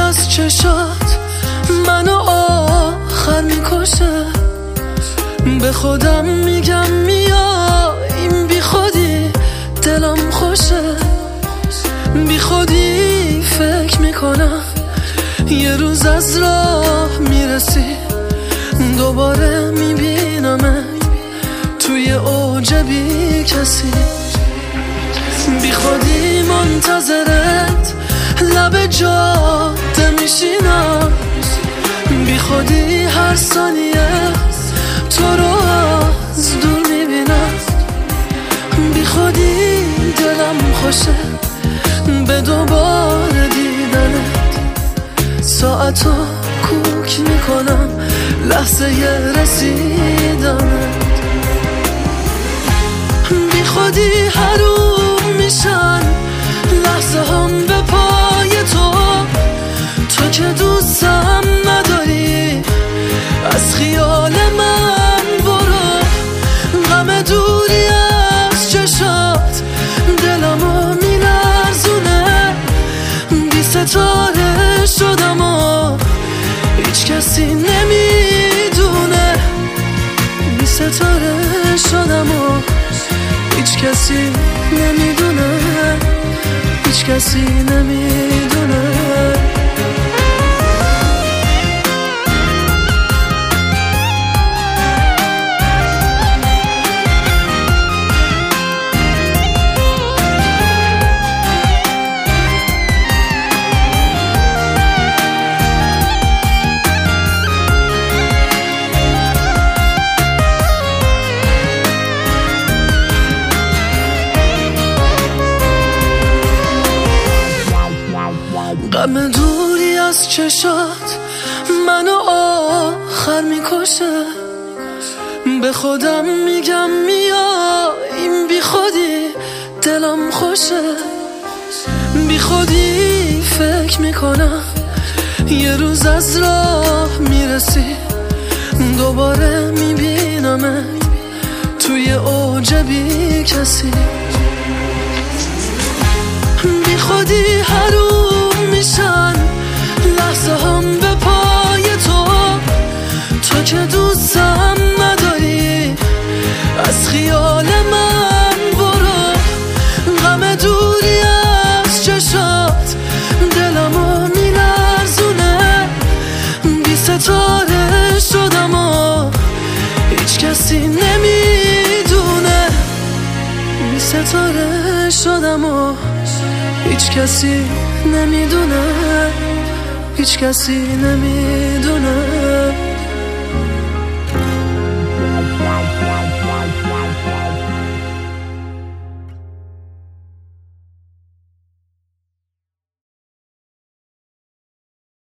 از چشات منو آخر میکشه. به خودم میگم میا این بی خودی دلم خوشه. بی خودی فکر میکنم یه روز از راه میرسی دوباره میبینمت توی اوج بی کسی. بی خودی منتظرت لب جاده میشینم. بی خودی هر ثانیه تو رو از دور میبینم. بی خودی دلم خوشه به دوباره دیدنت. ساعتو کوک میکنم لحظه رسیدنت. بی خودی حروم میشن لحظه هم به پای تو. تو که دوستم نداری از خیال من برو. غم دوری از چشات دلمو میلرزونه. بی ستاره شدم و هیچ کسی نمیدونه. بی ستاره شدم و هیچ کسی نمیدونه. هیچ کسی نمیدونه. غم دوری از چشات منو آخر میکشه. به خودم میگم میا این بی خودی دلم خوشه. بی خودی فکر میکنم یه روز از راه میرسی دوباره میبینمت توی اوج بی کسی. بی خودی حروم میشن لحظه هم به پای تو. تو که دوستم نداری از خیال من برو. غم دوری از چشات دلمو میلرزونه. بی ستاره شدم و هیچ کسی نمیدونه. بی ستاره شدم و هیچ کسی نمیدونه. هیچ کسی نمیدونه.